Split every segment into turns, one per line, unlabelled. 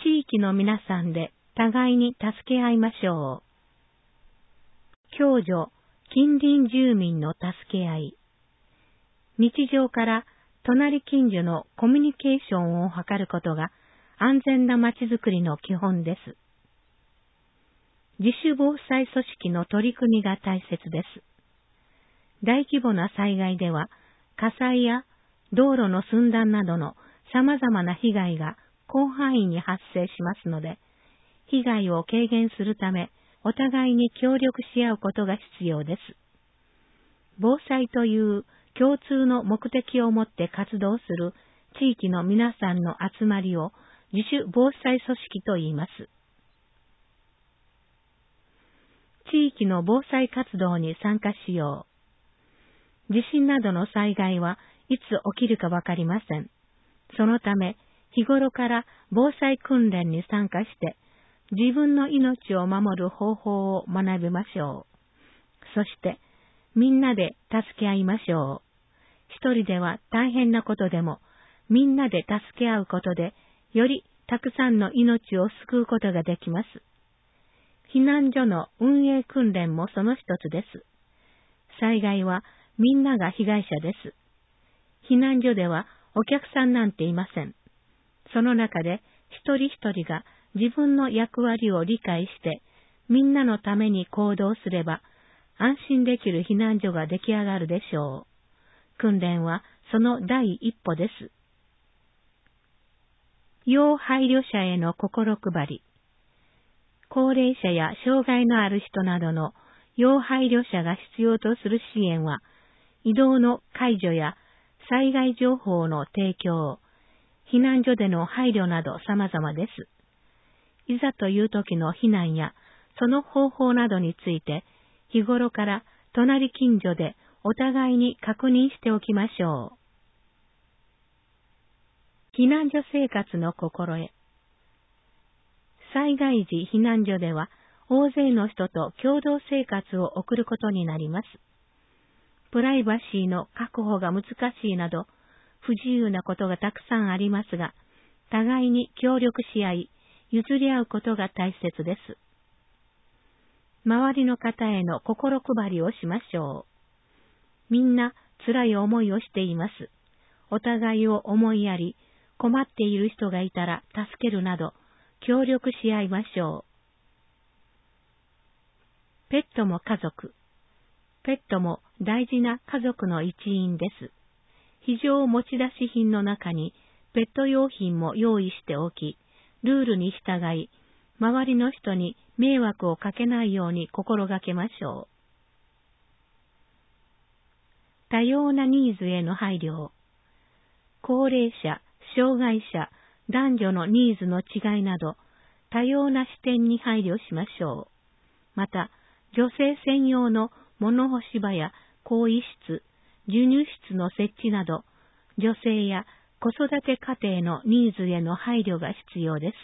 地域の皆さんで互いに助け合いましょう。共助、近隣住民の助け合い。日常から隣近所のコミュニケーションを図ることが安全なまちづくりの基本です。自主防災組織の取り組みが大切です。大規模な災害では火災や道路の寸断などの様々な被害が広範囲に発生しますので、被害を軽減するためお互いに協力し合うことが必要です。防災という共通の目的を持って活動する地域の皆さんの集まりを自主防災組織と言います。地域の防災活動に参加しよう。地震などの災害はいつ起きるかわかりません。そのため、日頃から防災訓練に参加して、自分の命を守る方法を学びましょう。そして、みんなで助け合いましょう。一人では大変なことでも、みんなで助け合うことで、よりたくさんの命を救うことができます。避難所の運営訓練もその一つです。災害はみんなが被害者です。避難所ではお客さんなんていません。その中で一人一人が自分の役割を理解して、みんなのために行動すれば、安心できる避難所が出来上がるでしょう。訓練はその第一歩です。要配慮者への心配り。高齢者や障害のある人などの要配慮者が必要とする支援は、移動の介助や災害情報の提供、避難所での配慮など様々です。いざという時の避難やその方法などについて、日頃から隣近所でお互いに確認しておきましょう。避難所生活の心得。災害時避難所では大勢の人と共同生活を送ることになります。プライバシーの確保が難しいなど不自由なことがたくさんありますが、互いに協力し合い、譲り合うことが大切です。周りの方への心配りをしましょう。みんな辛い思いをしています。お互いを思いやり、困っている人がいたら助けるなど、協力し合いましょう。ペットも家族。ペットも大事な家族の一員です。非常持ち出し品の中にペット用品も用意しておき、ルールに従い、周りの人に迷惑をかけないように心がけましょう。多様なニーズへの配慮。高齢者、障害者、男女のニーズの違いなど、多様な視点に配慮しましょう。また、女性専用の物干し場や更衣室、授乳室の設置など、女性や子育て家庭のニーズへの配慮が必要です。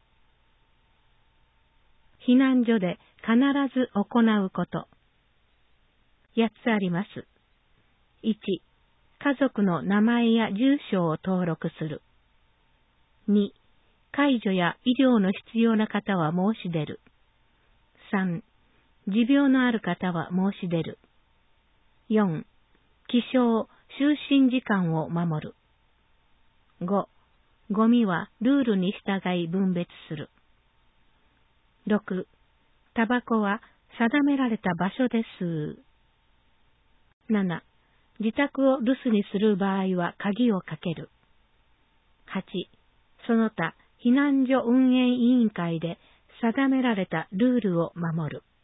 避難所で必ず行うこと。8つあります。1、家族の名前や住所を登録する。2、介助や医療の必要な方は申し出る。3、持病のある方は申し出る。4、起床、就寝時間を守る。5、ゴミはルールに従い分別する。6、タバコは定められた場所で吸う。7、自宅を留守にする場合は鍵をかける。8、その他避難所運営委員会で定められたルールを守る。